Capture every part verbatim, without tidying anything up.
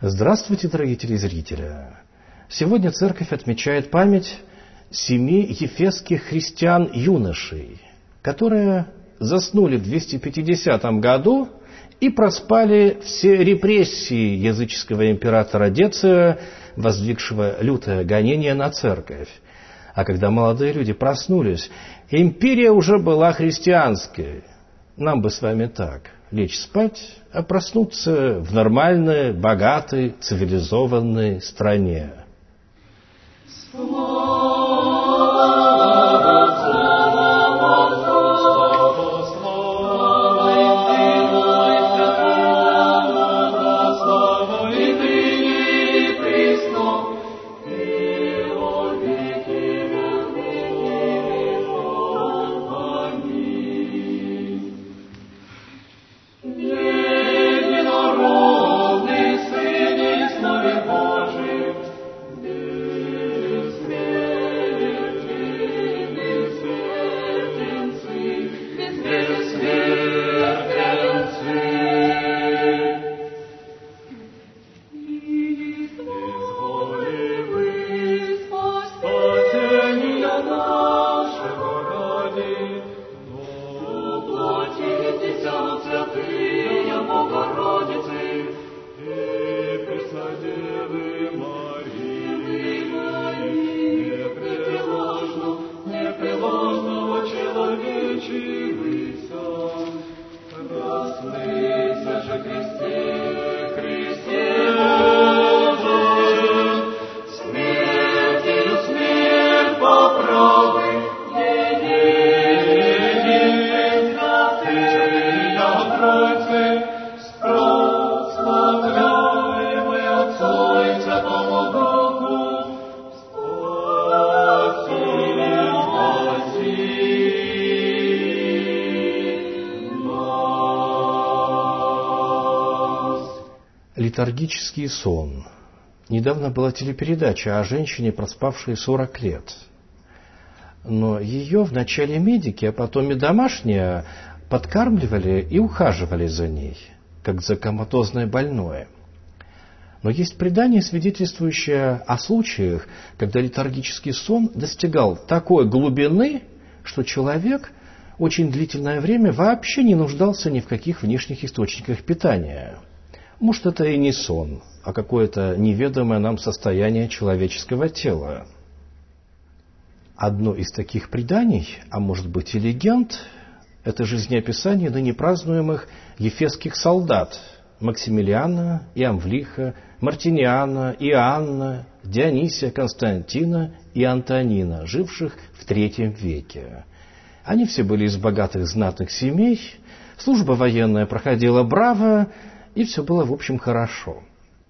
Здравствуйте, дорогие телезрители! Сегодня Церковь отмечает память семи ефесских христиан-юношей, которые заснули в двести пятидесятом году и проспали все репрессии языческого императора Деция, воздвигшего лютое гонение на Церковь. А когда молодые люди проснулись, империя уже была христианской. Нам бы с вами так: лечь спать, а проснуться в нормальной, богатой, цивилизованной стране. Летаргический сон. Недавно была телепередача о женщине, проспавшей сорок лет. Но ее вначале медики, а потом и домашние подкармливали и ухаживали за ней, как за коматозное больное. Но есть предание, свидетельствующее о случаях, когда летаргический сон достигал такой глубины, что человек очень длительное время вообще не нуждался ни в каких внешних источниках питания. Может, это и не сон, а какое-то неведомое нам состояние человеческого тела. Одно из таких преданий, а может быть и легенд, это жизнеописание ныне празднуемых ефесских солдат Максимилиана, Иамвлиха, Мартиниана, Иоанна, Дионисия, Константина и Антонина, живших в третьем веке. Они все были из богатых знатных семей, служба военная проходила браво, и все было, в общем, хорошо.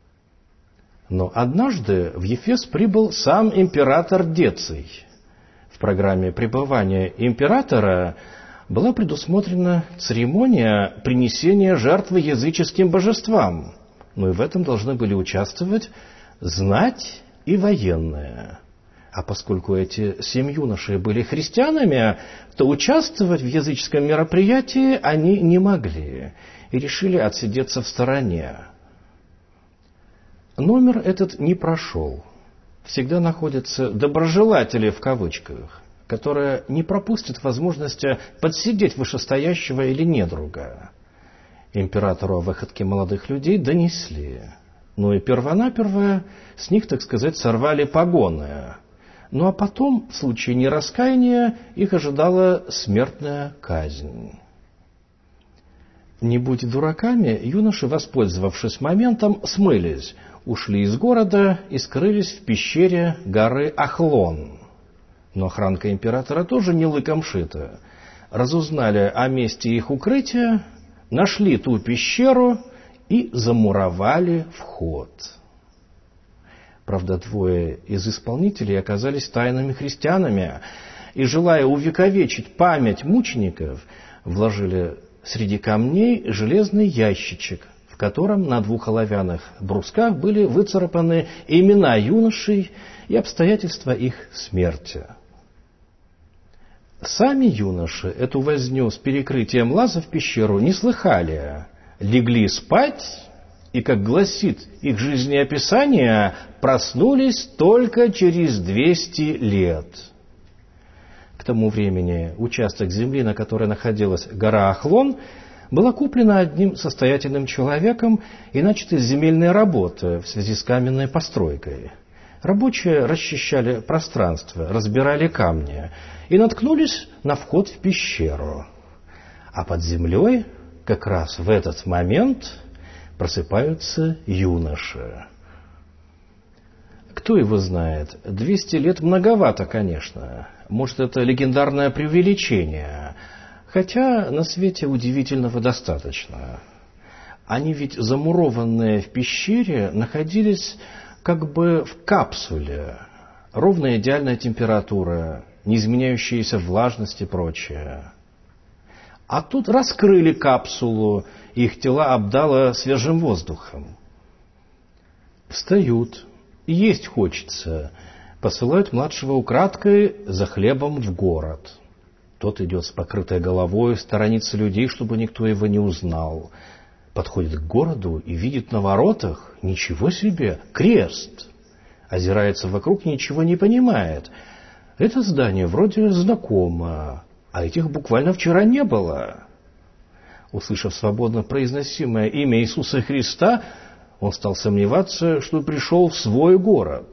Но однажды в Ефес прибыл сам император Деций. В программе пребывания императора была предусмотрена церемония принесения жертвы языческим божествам. Но и в этом должны были участвовать знать и военные. А поскольку эти семь юношей были христианами, то участвовать в языческом мероприятии они не могли и решили отсидеться в стороне. Номер этот не прошел. Всегда находятся доброжелатели в кавычках, которые не пропустят возможности подсидеть вышестоящего или недруга. Императору о выходке молодых людей донесли. Ну и первонаперво с них, так сказать, сорвали погоны. Ну а потом, в случае нераскаяния, их ожидала смертная казнь. Не будь дураками, юноши, воспользовавшись моментом, смылись, ушли из города и скрылись в пещере горы Ахлон. Но охранка императора тоже не лыком шита. Разузнали о месте их укрытия, нашли ту пещеру и замуровали вход. Правда, двое из исполнителей оказались тайными христианами и, желая увековечить память мучеников, вложили среди камней железный ящичек, в котором на двух оловянных брусках были выцарапаны имена юношей и обстоятельства их смерти. Сами юноши эту возню с перекрытием лаза в пещеру не слыхали, легли спать и, как гласит их жизнеописание, проснулись только через двести лет. К тому времени участок земли, на которой находилась гора Ахлон, была куплена одним состоятельным человеком и начаты земельные работы в связи с каменной постройкой. Рабочие расчищали пространство, разбирали камни и наткнулись на вход в пещеру. А под землей как раз в этот момент просыпаются юноши. Кто его знает? Двести лет многовато, конечно. Может, это легендарное преувеличение. Хотя на свете удивительного достаточно. Они ведь, замурованные в пещере, находились как бы в капсуле. Ровная идеальная температура, неизменяющаяся влажность и прочее. А тут раскрыли капсулу, и их тела обдало свежим воздухом. Встают, есть хочется. Посылают младшего украдкой за хлебом в город. Тот идет с покрытой головой, сторонится людей, чтобы никто его не узнал. Подходит к городу и видит на воротах, ничего себе, крест. Озирается вокруг, ничего не понимает. Это здание вроде знакомо, а этих буквально вчера не было. Услышав свободно произносимое имя Иисуса Христа, он стал сомневаться, что пришел в свой город.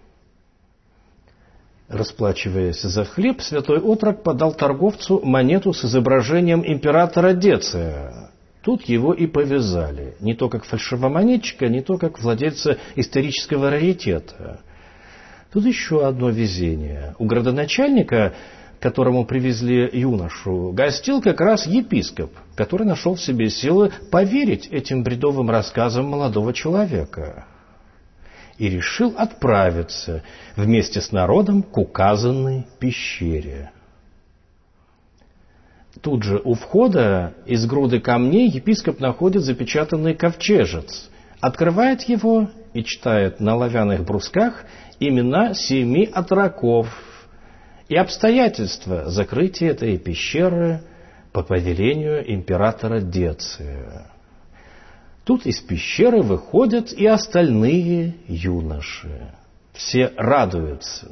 Расплачиваясь за хлеб, святой отрок подал торговцу монету с изображением императора Деция. Тут его и повязали, не то как фальшивомонетчика, не то как владельца исторического раритета. Тут еще одно везение. У градоначальника, которому привезли юношу, гостил как раз епископ, который нашел в себе силы поверить этим бредовым рассказам молодого человека и решил отправиться вместе с народом к указанной пещере. Тут же у входа из груды камней епископ находит запечатанный ковчежец, открывает его и читает на оловянных брусках имена семи отроков и обстоятельства закрытия этой пещеры по повелению императора Деция. Тут из пещеры выходят и остальные юноши. Все радуются.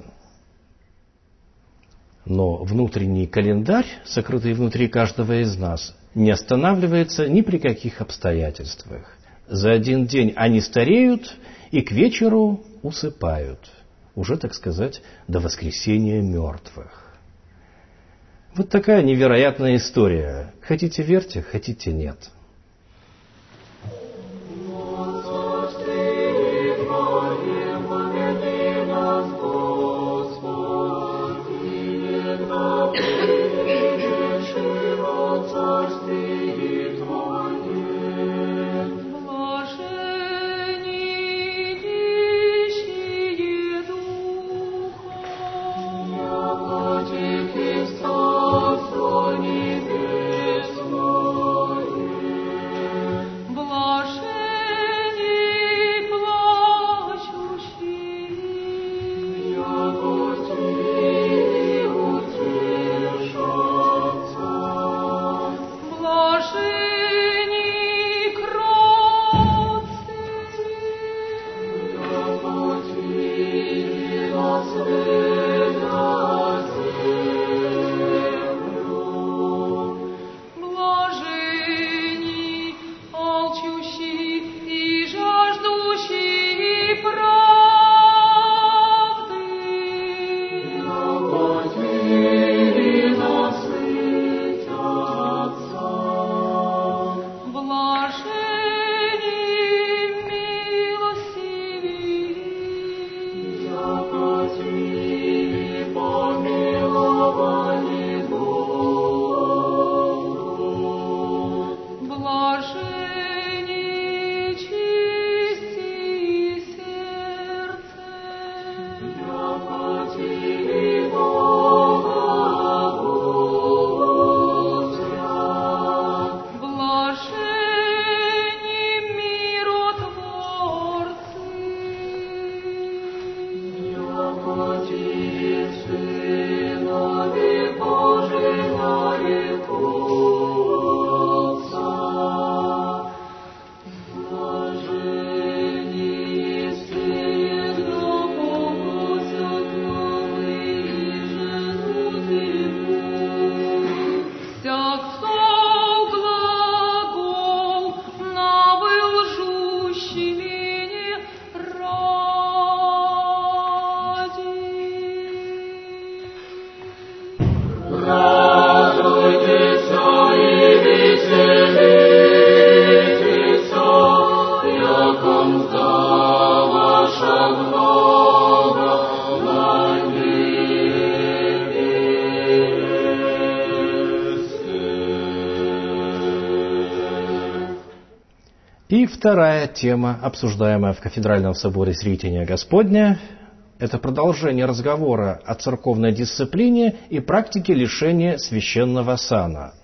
Но внутренний календарь, сокрытый внутри каждого из нас, не останавливается ни при каких обстоятельствах. За один день они стареют и к вечеру усыпают. Уже, так сказать, до воскресения мертвых. Вот такая невероятная история. Хотите верьте, хотите нет. И вторая тема, обсуждаемая в Кафедральном соборе Сретения Господня, это продолжение разговора о церковной дисциплине и практике лишения священного сана.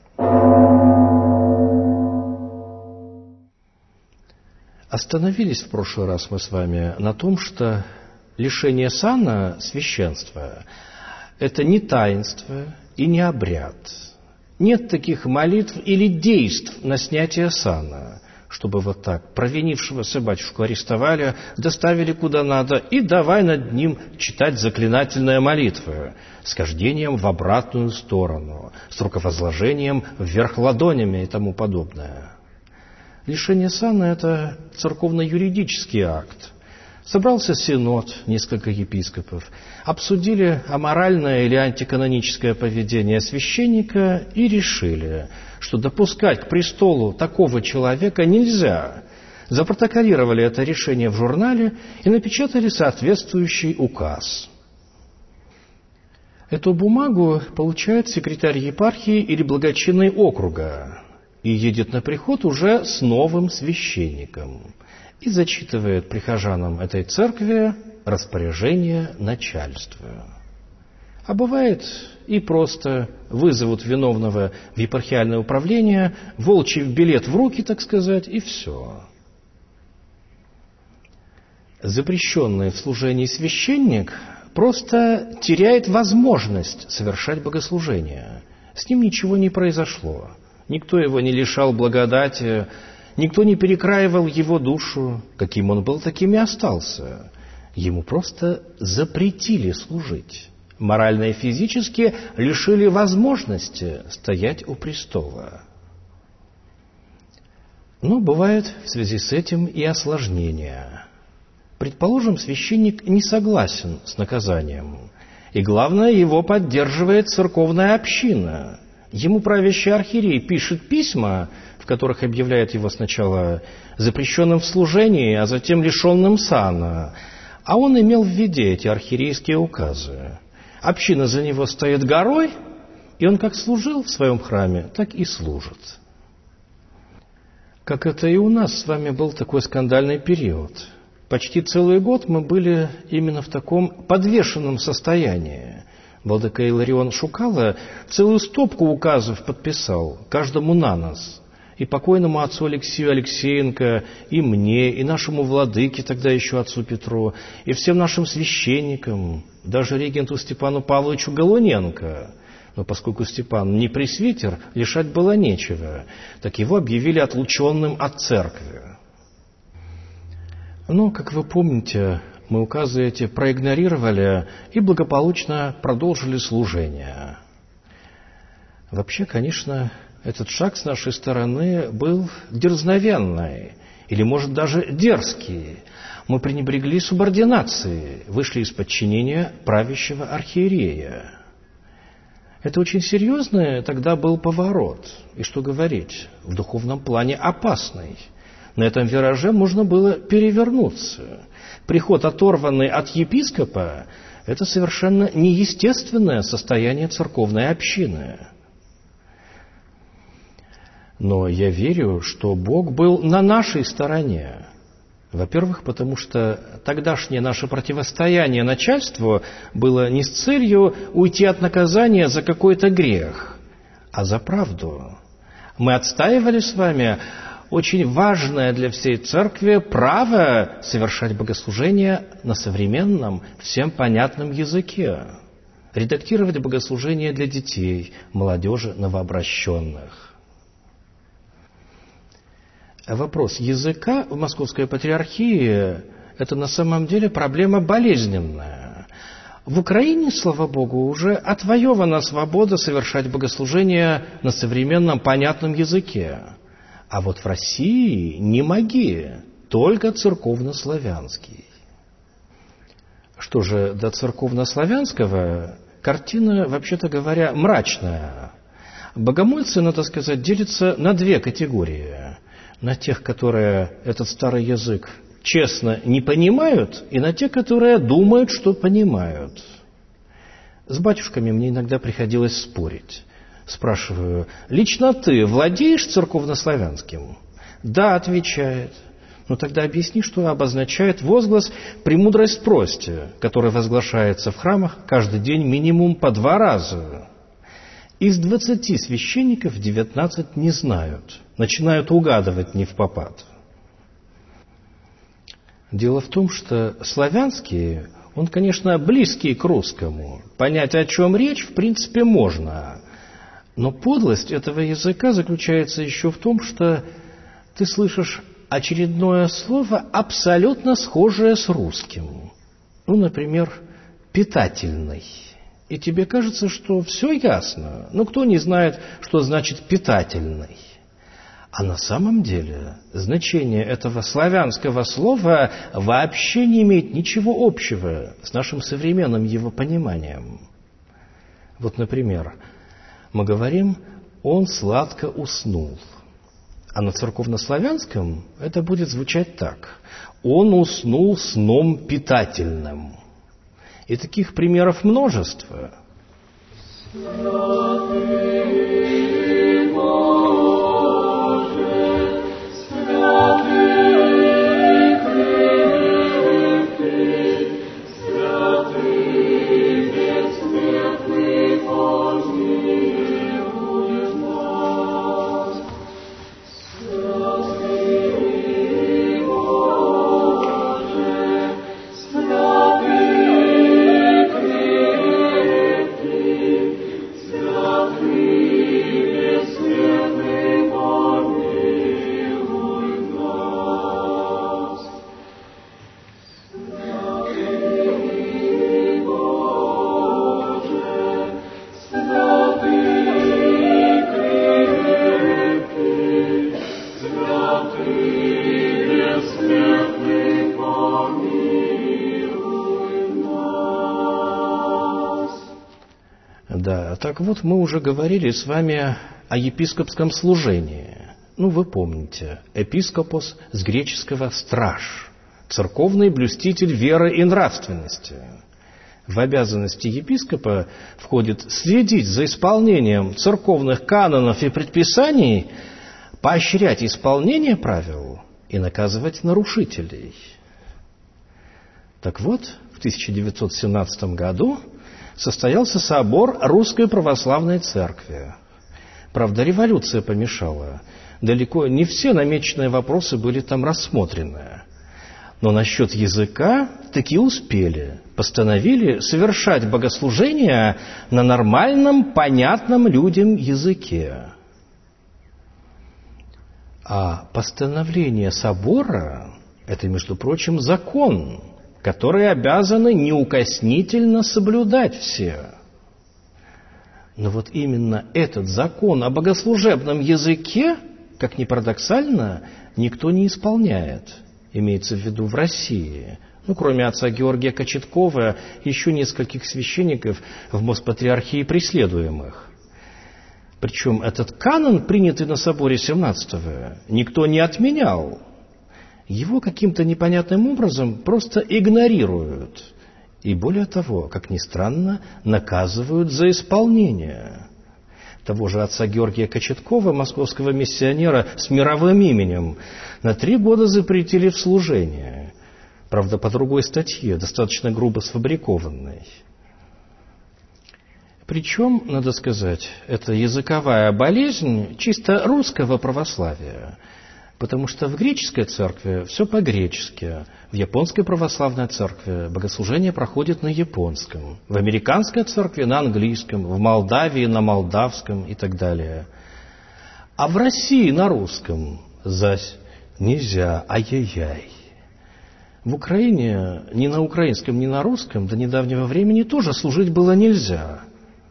Остановились в прошлый раз мы с вами на том, что лишение сана священства – это не таинство и не обряд. Нет таких молитв или действий на снятие сана, чтобы вот так провинившегося батюшку арестовали, доставили куда надо и давай над ним читать заклинательные молитвы с хождением в обратную сторону, с руковозложением вверх ладонями и тому подобное. Лишение сана – это церковно-юридический акт. Собрался синод, несколько епископов, обсудили аморальное или антиканоническое поведение священника и решили, что допускать к престолу такого человека нельзя. Запротоколировали это решение в журнале и напечатали соответствующий указ. Эту бумагу получает секретарь епархии или благочинный округа и едет на приход уже с новым священником и зачитывает прихожанам этой церкви распоряжение начальства. А бывает и просто вызовут виновного в епархиальное управление, волчий билет в руки, так сказать, и все. Запрещенный в служении священник просто теряет возможность совершать богослужение. С ним ничего не произошло. Никто его не лишал благодати, никто не перекраивал его душу. Каким он был, таким и остался. Ему просто запретили служить. Морально и физически лишили возможности стоять у престола. Но бывает в связи с этим и осложнения. Предположим, священник не согласен с наказанием. И главное, его поддерживает церковная община. Ему правящий архиерей пишет письма, в которых объявляет его сначала запрещенным в служении, а затем лишенным сана. А он имел в виде эти архиерейские указы. Община за него стоит горой, и он как служил в своем храме, так и служит. Как это и у нас с вами был такой скандальный период. Почти целый год мы были именно в таком подвешенном состоянии. Владыка Иларион Шукало целую стопку указов подписал, каждому на нос. И покойному отцу Алексею Алексеенко, и мне, и нашему владыке, тогда еще отцу Петру, и всем нашим священникам, даже регенту Степану Павловичу Голуненко. Но поскольку Степан не пресвитер, лишать было нечего, так его объявили отлученным от церкви. Но, как вы помните, мы указы эти проигнорировали и благополучно продолжили служение. Вообще, конечно, этот шаг с нашей стороны был дерзновенный, или, может, даже дерзкий. Мы пренебрегли субординацией, вышли из подчинения правящего архиерея. Это очень серьезный тогда был поворот. И что говорить, в духовном плане опасный. На этом вираже можно было перевернуться. Приход, оторванный от епископа, это совершенно неестественное состояние церковной общины. Но я верю, что Бог был на нашей стороне. Во-первых, потому что тогдашнее наше противостояние начальству было не с целью уйти от наказания за какой-то грех, а за правду. Мы отстаивали с вами очень важное для всей церкви право совершать богослужение на современном, всем понятном языке, редактировать богослужение для детей, молодежи, новообращенных. Вопрос языка в Московской Патриархии – это на самом деле проблема болезненная. В Украине, слава Богу, уже отвоевана свобода совершать богослужение на современном понятном языке. А вот в России не моги, только церковнославянский. Что же до церковнославянского, картина, вообще-то говоря, мрачная. Богомольцы, надо сказать, делятся на две категории. На тех, которые этот старый язык честно не понимают, и на тех, которые думают, что понимают. С батюшками мне иногда приходилось спорить. Спрашиваю, лично ты владеешь церковнославянским? Да, отвечает. Но тогда объясни, что обозначает возглас «премудрость прости», который возглашается в храмах каждый день минимум по два раза. Из двадцати священников девятнадцать не знают, начинают угадывать невпопад. Дело в том, что славянский, он, конечно, близкий к русскому. Понять, о чем речь, в принципе, можно. Но подлость этого языка заключается еще в том, что ты слышишь очередное слово, абсолютно схожее с русским. Ну, например, «питательный». И тебе кажется, что все ясно. Но кто не знает, что значит «питательный»? А на самом деле значение этого славянского слова вообще не имеет ничего общего с нашим современным его пониманием. Вот, например, мы говорим «он сладко уснул». А на церковнославянском это будет звучать так: «он уснул сном питательным». И таких примеров множество. Да, так вот, мы уже говорили с вами о епископском служении. Ну, вы помните, епископос с греческого «страж», церковный блюститель веры и нравственности. В обязанности епископа входит следить за исполнением церковных канонов и предписаний, поощрять исполнение правил и наказывать нарушителей. Так вот, в тысяча девятьсот семнадцатом году состоялся собор Русской Православной Церкви. Правда, революция помешала. Далеко не все намеченные вопросы были там рассмотрены. Но насчет языка таки успели. Постановили совершать богослужения на нормальном, понятном людям языке. А постановление собора – это, между прочим, закон, который обязаны неукоснительно соблюдать все. Но вот именно этот закон о богослужебном языке, как ни парадоксально, никто не исполняет. Имеется в виду в России. Ну, кроме отца Георгия Кочеткова, еще нескольких священников в Моспатриархии преследуемых. Причем этот канон, принятый на соборе семнадцатого, никто не отменял. Его каким-то непонятным образом просто игнорируют. И более того, как ни странно, наказывают за исполнение. Того же отца Георгия Кочеткова, московского миссионера с мировым именем, на три года запретили в служение. Правда, по другой статье, достаточно грубо сфабрикованной. Причем, надо сказать, это языковая болезнь чисто русского православия. Потому что в греческой церкви все по-гречески, в японской православной церкви богослужение проходит на японском, в американской церкви на английском, в Молдавии на молдавском и так далее. А в России на русском зась нельзя, ай-яй-яй. В Украине ни на украинском, ни на русском до недавнего времени тоже служить было нельзя.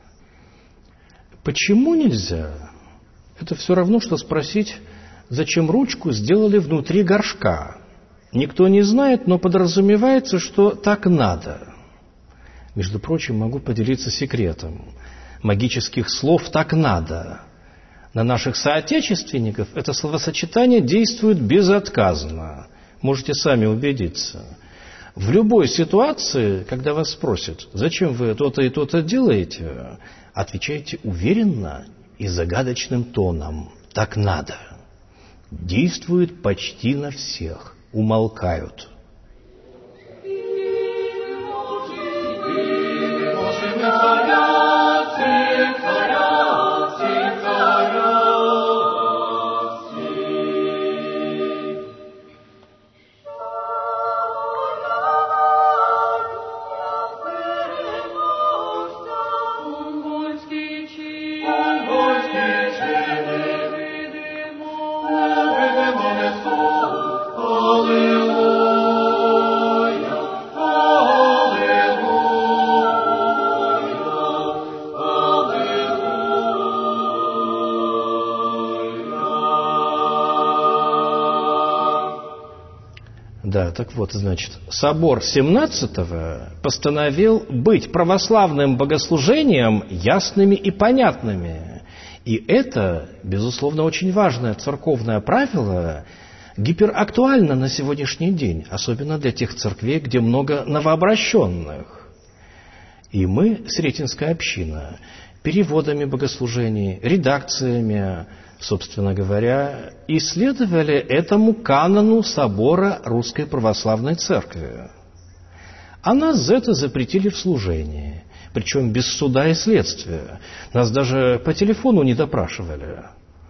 Почему нельзя? Это все равно, что спросить, зачем ручку сделали внутри горшка. Никто не знает, но подразумевается, что так надо. Между прочим, могу поделиться секретом. Магических слов «так надо». На наших соотечественников это словосочетание действует безотказно. Можете сами убедиться. В любой ситуации, когда вас спросят, зачем вы то-то и то-то делаете, отвечайте уверенно и загадочным тоном. Так надо. действует почти на всех, умолкают. Да, так вот, значит, собор семнадцатого постановил быть православным богослужением ясными и понятными. И это, безусловно, очень важное церковное правило, гиперактуально на сегодняшний день, особенно для тех церквей, где много новообращенных. И мы, Сретенская община, переводами богослужений, редакциями, собственно говоря, исследовали этому канону собора Русской Православной Церкви. А нас за это запретили в служении, причем без суда и следствия. Нас даже по телефону не допрашивали.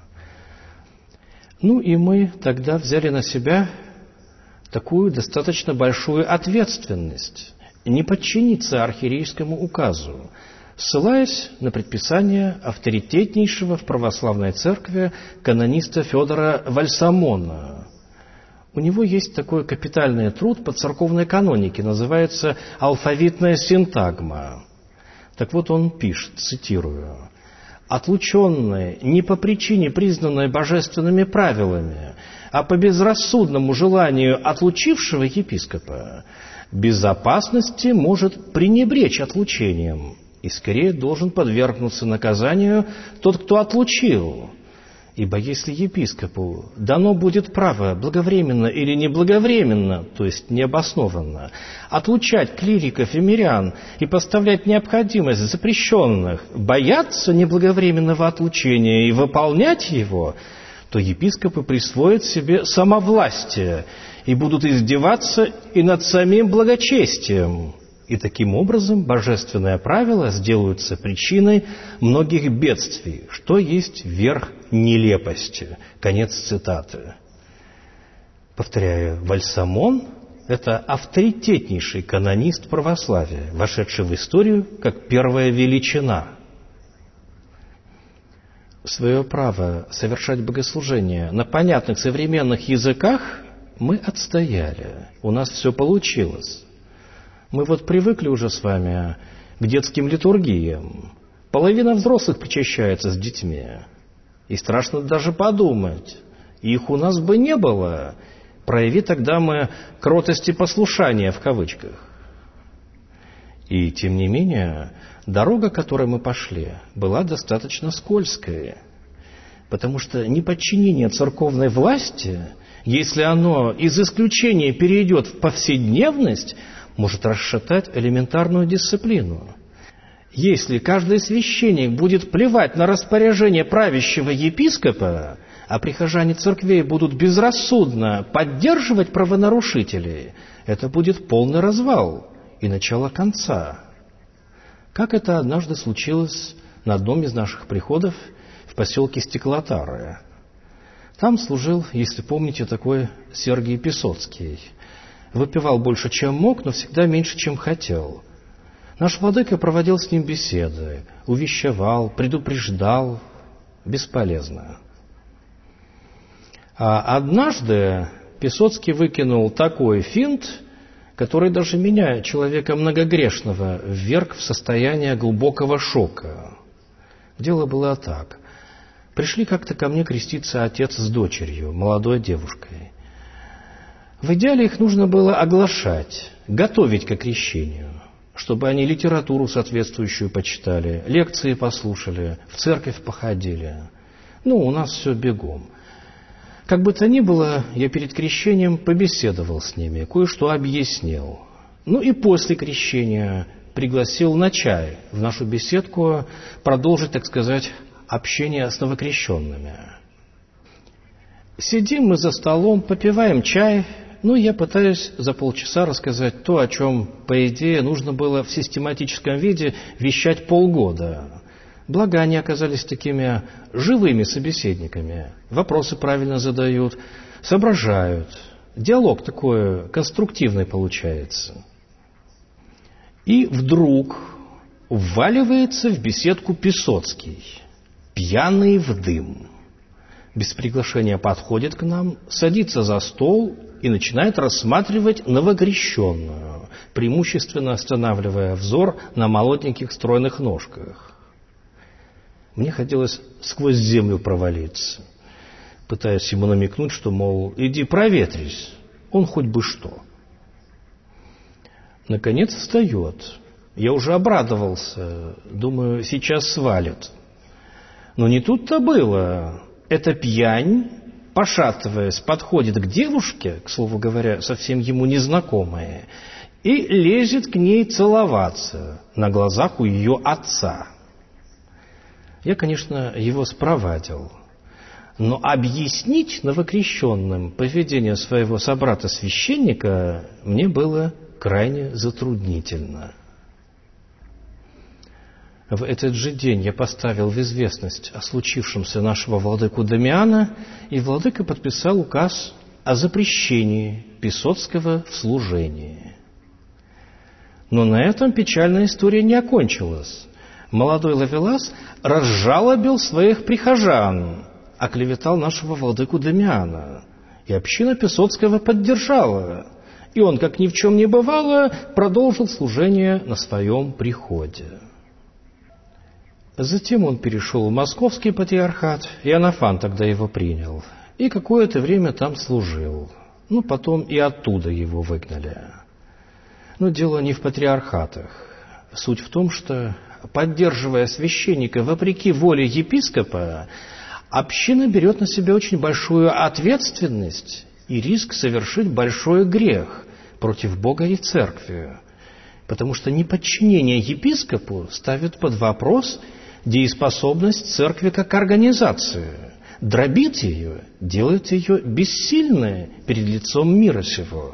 Ну и мы тогда взяли на себя такую достаточно большую ответственность не подчиниться архиерейскому указу, ссылаясь на предписание авторитетнейшего в православной церкви канониста Федора Вальсамона. У него есть такой капитальный труд по церковной канонике, называется «Алфавитная синтагма». Так вот он пишет, цитирую: «Отлученные не по причине, признанной божественными правилами, а по безрассудному желанию отлучившего епископа, без опасности может пренебречь отлучением, и скорее должен подвергнуться наказанию тот, кто отлучил. Ибо если епископу дано будет право благовременно или неблаговременно, то есть необоснованно, отлучать клириков и мирян и поставлять необходимость запрещенных, бояться неблаговременного отлучения и выполнять его, то епископы присвоят себе самовластие и будут издеваться и над самим благочестием. И таким образом божественные правила сделаются причиной многих бедствий, что есть верх нелепости». Конец цитаты. Повторяю, Вальсамон – это авторитетнейший канонист православия, вошедший в историю как первая величина. Свое право совершать богослужение на понятных современных языках мы отстояли. У нас все получилось. Мы вот привыкли уже с вами к детским литургиям. Половина взрослых причащается с детьми. И страшно даже подумать, их у нас бы не было, прояви тогда мы кротость и послушание в кавычках. И тем не менее, дорога, которой мы пошли, была достаточно скользкая. Потому что неподчинение церковной власти, если оно из исключения перейдет в повседневность, может расшатать элементарную дисциплину. Если каждый священник будет плевать на распоряжение правящего епископа, а прихожане церквей будут безрассудно поддерживать правонарушителей, это будет полный развал и начало конца. Как это однажды случилось на одном из наших приходов в поселке Стеклотары. Там служил, если помните, такой Сергий Писоцкий. Выпивал больше, чем мог, но всегда меньше, чем хотел. Наш владыка проводил с ним беседы, увещевал, предупреждал. Бесполезно. А однажды Писоцкий выкинул такой финт, который даже меня, человека многогрешного, вверг в состояние глубокого шока. Дело было так. Пришли как-то ко мне креститься отец с дочерью, молодой девушкой. В идеале их нужно было оглашать, готовить к крещению, чтобы они литературу соответствующую почитали, лекции послушали, в церковь походили. Ну, у нас все бегом. Как бы то ни было, я перед крещением побеседовал с ними, кое-что объяснил. Ну и после крещения пригласил на чай в нашу беседку продолжить, так сказать, общение с новокрещенными. Сидим мы за столом, попиваем чай, ну, я пытаюсь за полчаса рассказать то, о чем, по идее, нужно было в систематическом виде вещать полгода. Благо, они оказались такими живыми собеседниками, вопросы правильно задают, соображают. Диалог такой конструктивный получается. И вдруг вваливается в беседку Песоцкий, пьяный в дым. Без приглашения подходит к нам, садится за стол и начинает рассматривать новокрещенную, преимущественно останавливая взор на молоденьких стройных ножках. Мне хотелось сквозь землю провалиться, пытаясь ему намекнуть, что, мол, иди проветрись, он хоть бы что. Наконец встает. Я уже обрадовался, думаю, сейчас свалит. Но не тут-то было. Эта пьянь, пошатываясь, подходит к девушке, к слову говоря, совсем ему незнакомая, и лезет к ней целоваться на глазах у ее отца. Я, конечно, его спровадил, но объяснить новокрещенным поведение своего собрата-священника мне было крайне затруднительно. В этот же день я поставил в известность о случившемся нашего владыку Дамиана, и владыка подписал указ о запрещении Песоцкого в служении. Но на этом печальная история не окончилась. Молодой Лавелас разжалобил своих прихожан, оклеветал нашего владыку Дамиана, и община Песоцкого поддержала, и он, как ни в чем не бывало, продолжил служение на своем приходе. Затем он перешел в Московский патриархат, и Иоаннафан тогда его принял, и какое-то время там служил. Ну, потом и оттуда его выгнали. Но дело не в патриархатах. Суть в том, что, поддерживая священника вопреки воле епископа, община берет на себя очень большую ответственность и риск совершить большой грех против Бога и Церкви, потому что неподчинение епископу ставит под вопрос дееспособность Церкви как организации, дробит ее, делает ее бессильной перед лицом мира сего.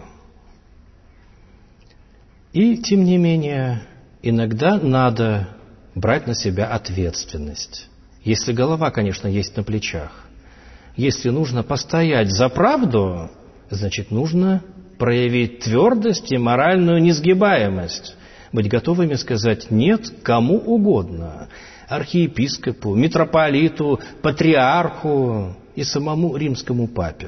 И, тем не менее, иногда надо брать на себя ответственность. Если голова, конечно, есть на плечах. Если нужно постоять за правду, значит, нужно проявить твердость и моральную несгибаемость, быть готовыми сказать «нет» кому угодно – архиепископу, митрополиту, патриарху и самому римскому папе.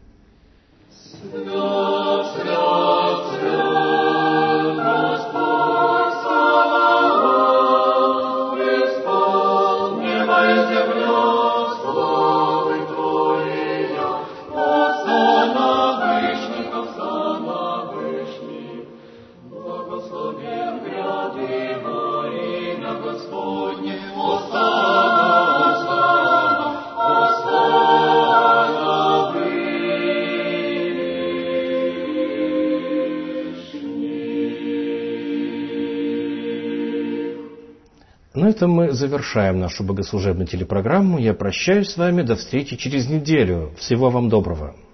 На этом мы завершаем нашу богослужебную телепрограмму. Я прощаюсь с вами. До встречи через неделю. Всего вам доброго.